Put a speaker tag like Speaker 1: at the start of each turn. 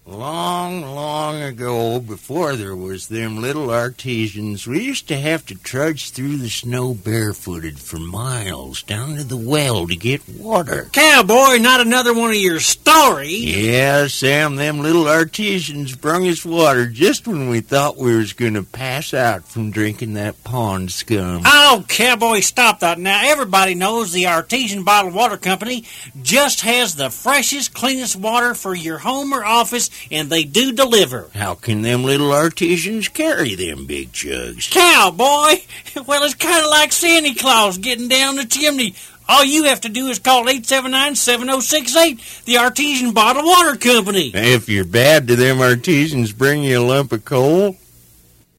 Speaker 1: Long, long ago, before there was them little artesians, we used to have to trudge through the snow barefooted for miles down to the well to get water.
Speaker 2: Cowboy, not another one of your stories.
Speaker 1: Yeah, Sam, them little artesians brung us water just when we thought we was going to pass out from drinking that pond scum.
Speaker 2: Oh, Cowboy, stop that now. Everybody knows the Artesian Bottled Water Company just has the freshest, cleanest water for your home or office, and they do deliver.
Speaker 1: How can them little artesians carry them big jugs?
Speaker 2: Cowboy, well, it's kind of like Santa Claus getting down the chimney. All you have to do is call 879-7068, the Artesian Bottled Water Company.
Speaker 1: If you're bad, do them artesians bring you a lump of coal?